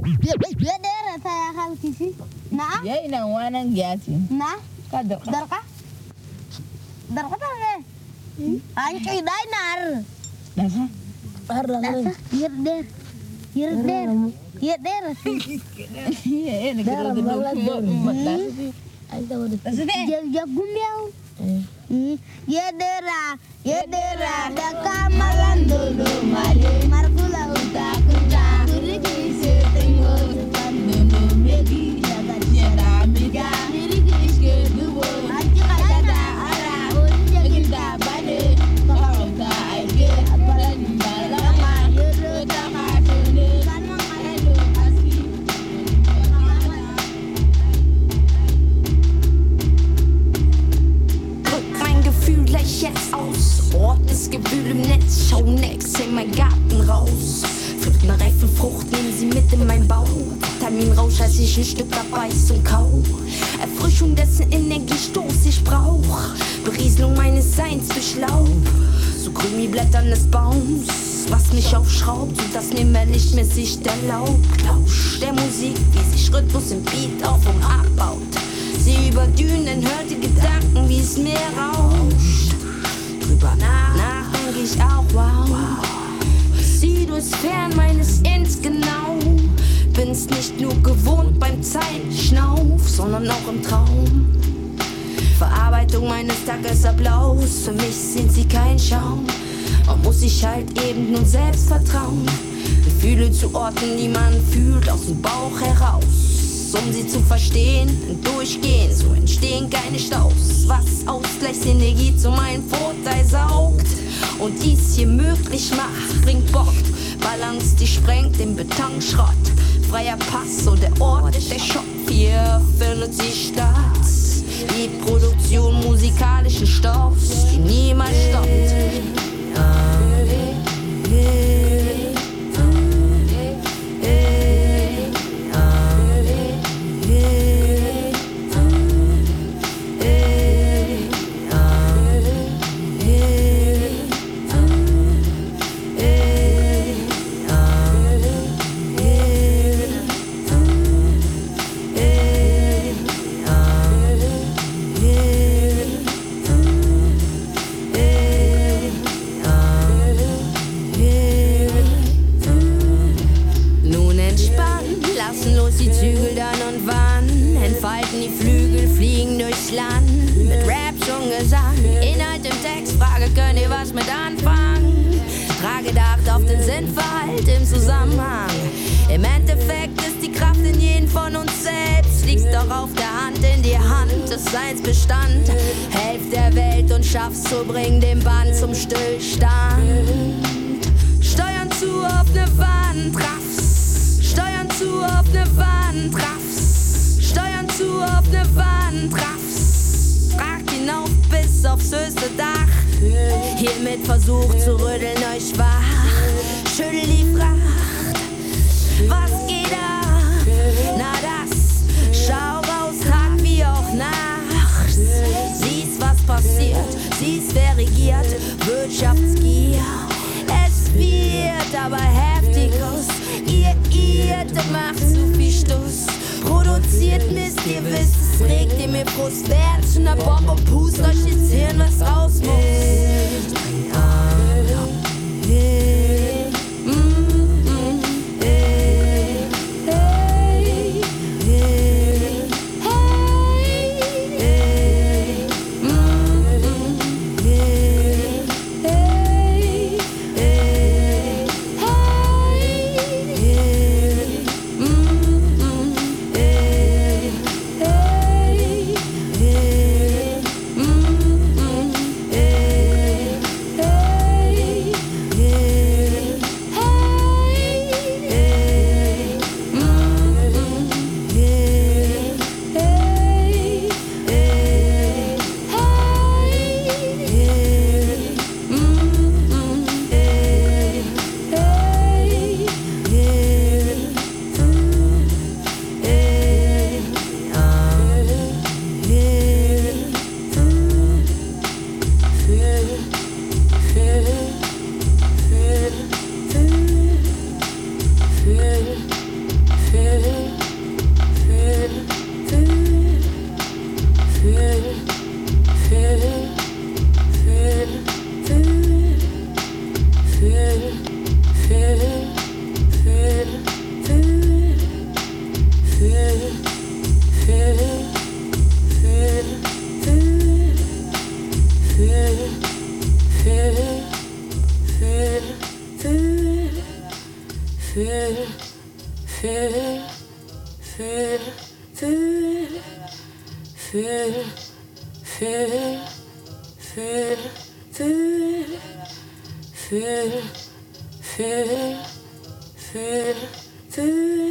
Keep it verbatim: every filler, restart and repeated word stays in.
Ya daerah saya akan kisi. Nah, ya ina wanan gyati. nah, Kada. darka? Darka ta ne? Ancoy dinar. Dasa. Par lang rin. Hier der. Hier der. Hier der. Iya, ini Daram kita lang lang. Dasa. Ay, tawa dito. Dasa deh. Jag jagumyaw. Eh. Ya dera, ya dera, da kamalan dulu mali markula uta kunta. Kuri kisi tengo depan dulu megi jaga jaga miga. Kuri kisi dubo, aja kada ara, uri jagin da bade. Kau ta aje, apalan balama, yoro ta kadune, kan mangalalu aski. Mein Gefühl gleich jetzt aus. Ordnes Gewühl im Netz, schau nix in mein Garten raus. Pflückt ne reife Frucht, nehmen sie mit in mein Bauch. Vitaminrausch, als ich ein Stück abbeiß und kau. Erfrischung dessen Energiestoß ich brauch. Berieselung meines Seins durch Laub. So grün wie Blättern des Baums, was mich aufschraubt, sodass mir mehr Licht mehr Sicht erlaubt. Lausch der Musik, wie sich Rhythmus im Beat auf und abbaut. Sie über Dünen, hört die Gedanken, wie es Meer rauscht. Drüber nach, nachdenk ich auch, wow. Sieh durchs Fern meines Inns genau. Bin's nicht nur gewohnt beim Zeitschnauf, sondern auch im Traum. Verarbeitung meines Tagesablaufs, für mich sind sie kein Schaum. Man muss sich halt eben nur selbst vertrauen. Gefühle zu orten, die man fühlt, aus dem Bauch heraus. Um sie zu verstehen, durchgehen, so entstehen keine Staus. Was Ausgleichsenergie zu meinem Vorteil saugt und dies hier möglich macht, bringt Bock. Balance, die sprengt den Betonschrott. Freier Pass, so der Ort ist der Shop. Hier findet sie statt. Die Produktion musikalischen Stoffs, die niemals stoppt. So bring den Band zum Stillstand. Steuern zu auf ne Wand, raffs. Steuern zu auf ne Wand, raffs. Steuern zu auf ne Wand, raffs. Ragt hinauf bis aufs höchste Dach. Hiermit versucht zu rütteln euch wach. Schüttel die Fracht. Was geht ab? Na das, schau raus, Tag wie auch Nacht. Siehst, was passiert. Siehst, wer regiert, Wirtschaftsgier. Es wird aber heftig aus. Ihr irrt und macht zu viel Stuss. Produziert Mist, ihr wisst, es regt ihr mir Brust. Werdet zu ner Bombe und pust euch ins Hirn, was raus muss. Hey fühl, fühl, fühl, fühl, fühl, fühl, fühl, fühl, fühl, fühl, fühl, fühl.